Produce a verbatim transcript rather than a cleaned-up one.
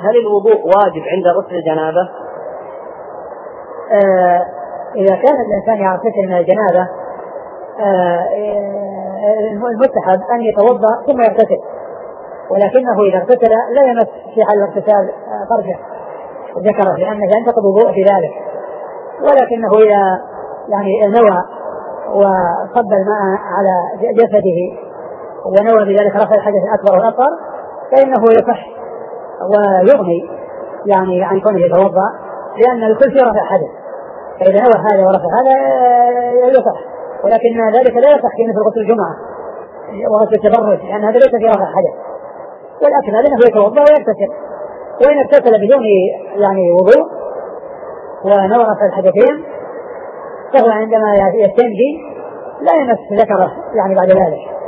هل الوضوء واجب عند غسل الجنابة؟ آه إذا كان الإنسان يغتسل من الجنابة آه المستحب أن يتوضأ ثم يغتسل، ولكنه إذا اغتسل لا يمس في حال الاغتسال فرجه ذكره لأنه ينتقض الوضوء في ذلك، ولكنه إذا يعني نوى وصب الماء على جسده ونوى بذلك رفع الحدث الأكبر والأصغر فإنه يصح ويغني يعني عن كونه يتوضأ، لأن الكل فيه رفع حدث، فإذا نوى هذا ورفع هذا يصح، ولكن ذلك لا يصح في مثل غسل الجمعة وغسل التبرج لأن هذا ليس فيه رفع حدث، والأكمل أنه يتوضأ ويغتسل، وإن اغتسل بدون يعني وضوء ونوى رفع الحدثين فهو عندما يستنجي لا يمس ذكره يعني بعد ذلك.